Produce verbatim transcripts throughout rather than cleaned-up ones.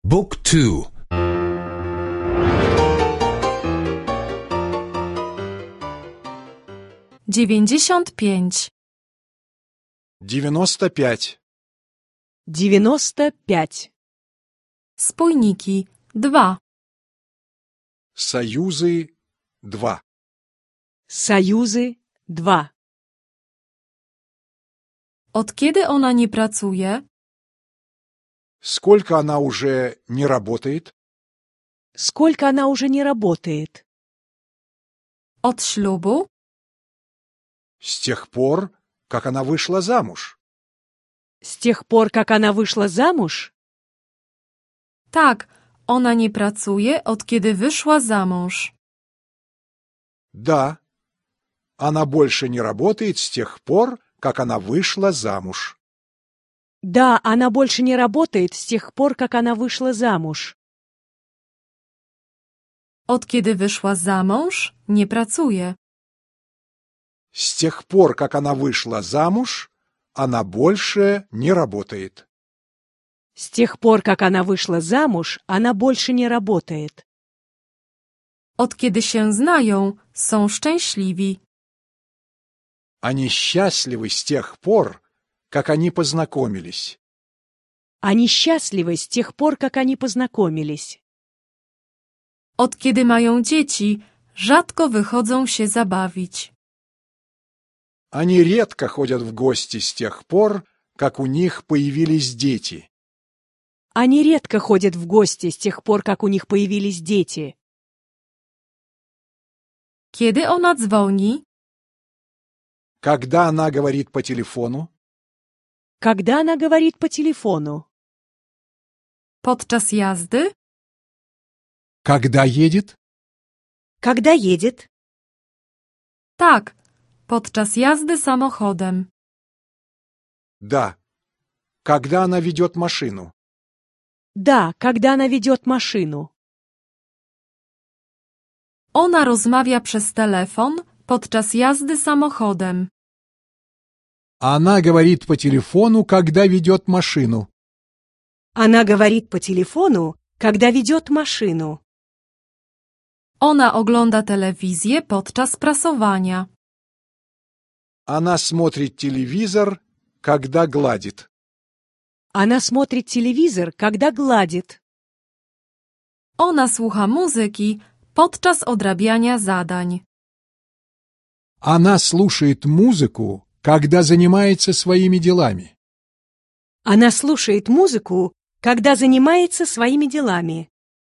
Book two. dziewięćdziesiąt pięć. девяносто пять. девяносто пять. Spójniki dwa. Союзы два. Союзы два. Od kiedy ona nie pracuje? Сколько она уже не работает? Сколько она уже не работает? Od ślubu? С тех пор, как она вышла замуж. С тех пор, как она вышла замуж? Tak, ona nie pracuje od kiedy wyszła za mąż. Да, она больше не работает с тех пор, как она вышла замуж. Да, она больше не работает с тех пор, как она вышла замуж. Od kiedy wyszła za mąż, nie pracuje. С тех пор, как она вышла замуж, она больше не работает. С тех пор, как она вышла замуж, она больше не работает. Od kiedy się znają, są szczęśliwi. Они счастливы с тех пор, как они познакомились. Они счастливы с тех пор, как они познакомились. Od kiedy mają dzieci, rzadko wychodzą się zabawić. Они редко ходят в гости с тех пор, как у них появились дети. Они редко ходят в гости с тех пор, как у них появились дети. Kiedy ona dzwoni? Когда она говорит по телефону? Когда она говорит по телефону? Podczas jazdy? Когда едет? Когда едет? Tak, podczas jazdy samochodem. Да. Когда она ведет машину? Да, когда она ведет машину. Ona rozmawia przez telefon podczas jazdy samochodem. Она говорит по телефону, когда ведет машину. Она говорит по телефону, когда ведет машину. Ona ogląda telewizję podczas prasowania. Она смотрит телевизор, когда гладит. Она смотрит телевизор, когда гладит. Ona słucha muzyki podczas odrabiania zadań. Она слушает музыку, когда занимается своими делами. Она слушает музыку, когда занимается своими делами.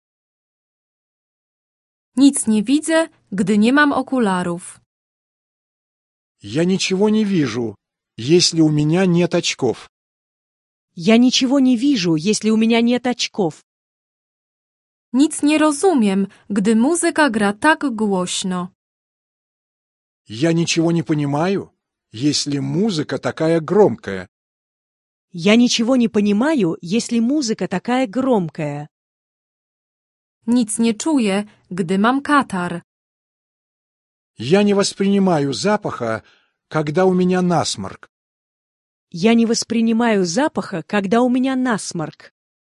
Nic nie widzę, gdy nie mam okularów. Я ничего не вижу, если у меня нет очков. Я ничего не вижу, если у меня нет очков. Nic nie rozumiem, gdy muzyka gra tak głośno. Я ничего не понимаю, если музыка такая громкая. Я ничего не понимаю, если музыка такая громкая. Nic nie czuję, gdy mam katar. Я не воспринимаю запаха, когда у меня насморк. Я не воспринимаю запаха, когда у меня насморк.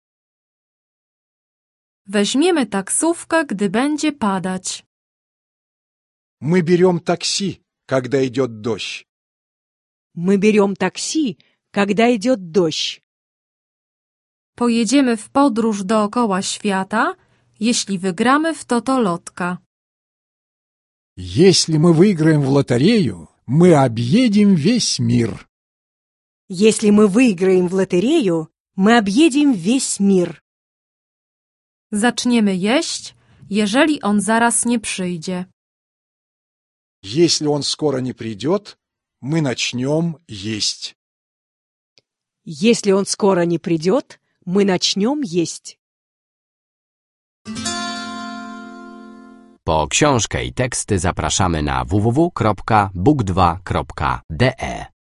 Weźmiemy taksówkę, gdy będzie padać. Мы берем такси, когда идет дождь. Мы берем такси, когда идет дождь. Pojedziemy w podróż dookoła świata, jeśli wygramy w totolotka. Если мы выиграем в лотерею, мы объедем весь мир. Если мы выиграем в лотерею, мы объедем весь мир. Zaczniemy jeść, jeżeli on zaraz nie przyjdzie. Если он скоро не придет, мы начнем есть. Если он скоро не придет, мы начнем есть. Po książkę i teksty zapraszamy na w w w kropka book dwa kropka d e.